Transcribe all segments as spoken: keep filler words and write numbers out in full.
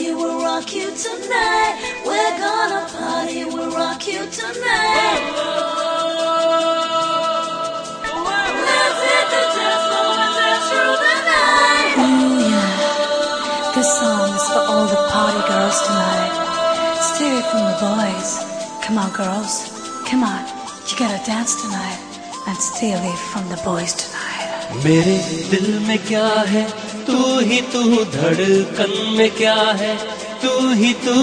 party, we'll rock you tonight. We're gonna party, we'll rock you tonight. Let's hit the dance floor and dance through the night. Oh yeah, this song is for all the party girls tonight. Steer it from the boys. Come on girls, come on, you gotta dance tonight. And steal it from the boys tonight. मेरे दिल में क्या है, तू ही तू, धड़कन में क्या है, तू ही तू।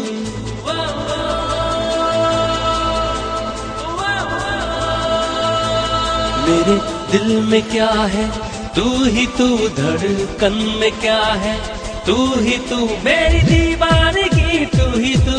मेरे दिल में क्या है, तू ही तू, धड़कन में क्या है, तू ही तू। मेरी दीवानगी तू ही तू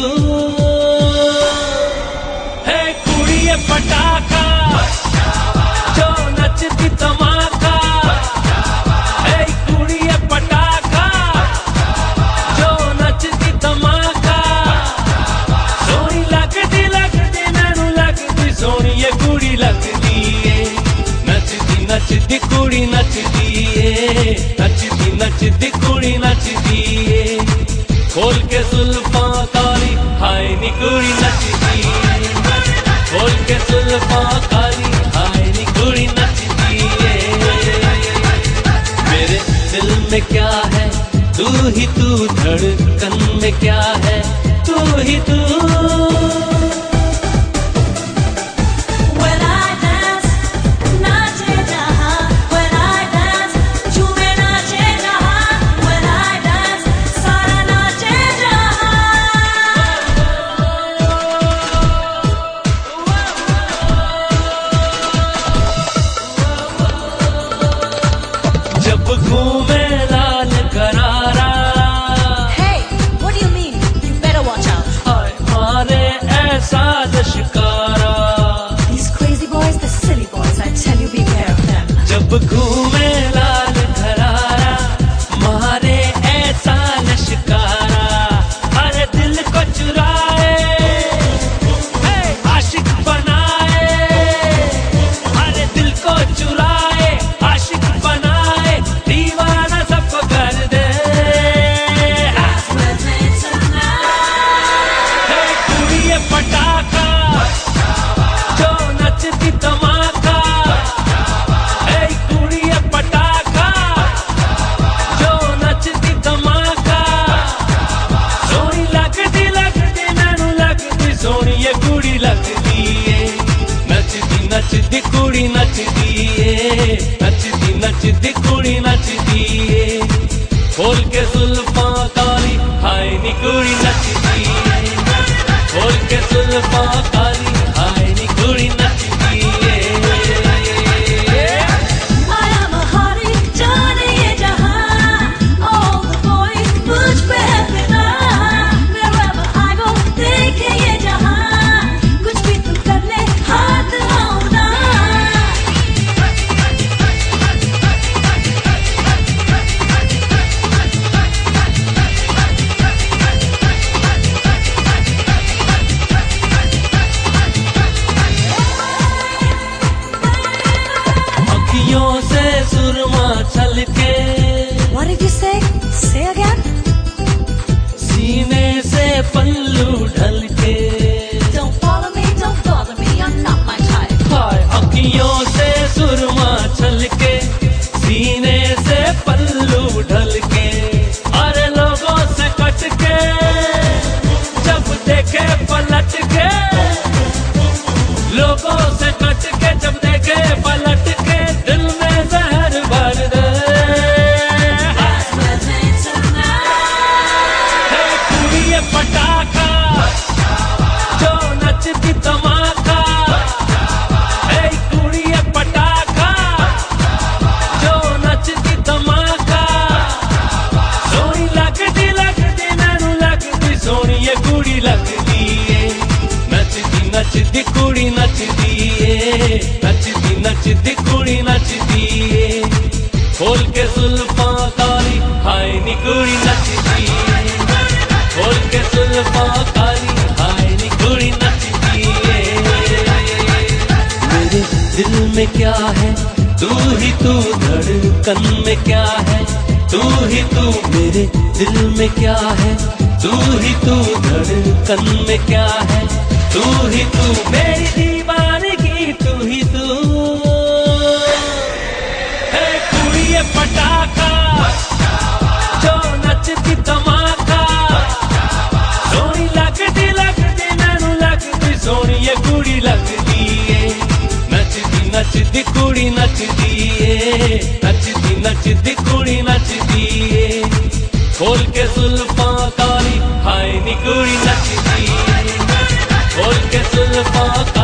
है। कुड़िए पटाखा जो नचती धमाका, है कुड़िए पटाखा जो नचती धमाका। सोनी लगदी लगदी मैनू लगदी सोनी ये कुड़ी लगदी है। नचदी नचदी कुड़ी नचदी है, नचदी नचदी कुड़ी नचदी है। खोल के जुल्फां काली हाय नी कुड़ी नचदी है। खोल के जुल्फां काली हाय नी कुड़ी नचदी है। मेरे दिल में क्या है, तू ही तू, धड़कन में क्या है, तू ही तू। घूमे लाल करारा। Hey, what do you mean? You better watch out. हाय मारे ऐसा लश्कारा। These crazy boys, the silly boys, I tell you beware of them. जब घूमे लाल करारा, मारे ऐसा लश्कारा। अरे दिल को चुराए, आशिक बनाए। अरे दिल को चुराए, आशिक बनाए। दीवाना सबको कर दे। है कुड़िए पटाखा जो नचती धमाका। है कुड़िए पटाखा जो नचती धमाका। सोनी लगदी लगदी मैनू लगदी सोनी ये कुड़ी लगदी है। नचदी नचदी कुड़ी नचदी है, नचदी नचदी कुड़ी नचदी है। खोल के जुल्फां काली हाय नी कुड़ी नचदी है। खोल के जुल्फां काली हाय नी कुड़ी नचदी है। I am a hottie, जाने ये जहां, all the boys मुझ पे है फिदा। Wherever I go, देखे ये जहां, कुछ भी तू कर ले, हाथ आऊं ना। अखियों से सुरमा छलके, What did you say? Say again? सीने से पल्लू ढलके। Don't follow me, don't bother me, you're not my type. हाय अखियों से सुरमा छलके, सीने से पल्लू ढलके। अरे लोगों से कट के, जब देखे पलट के। लोगों से कट के, जब देखे पलट के। दिल में जहर भर दे। है कुड़िए पटाखा जो नचती धमाका। है कुड़िए पटाखा जो नचती धमाका। सोनी लगदी लगदी मैनू लगदी सोनी ये कुड़ी लगदी है। नचदी नचदी कुड़ी नचदी है, नचदी नचदी कुड़ी नचदी है। खोल के जुल्फां काली हाय नी कुड़ी नचदी है। खोल के जुल्फां काली हाय नी कुड़ी नचदी है। मेरे दिल में क्या है, तू ही तू, धड़कन में क्या है, तू ही तू। मेरे दिल में क्या है, तू ही तू धड़कन में क्या है, तू ही तू मेरी दीवानगी, तू ही तू है कुड़िए पटाखा जो नचती धमाका, सोनी लगदी लगदी मैनू लगदी सोनी ये कुड़ी लगदी है, नचदी नचदी कुड़ी नचदी है, नचदी नचदी कुड़ी नचदी है, खोल के जुल्फां काली हाय नी कुड़ी नचदी, खोल के जुल्फां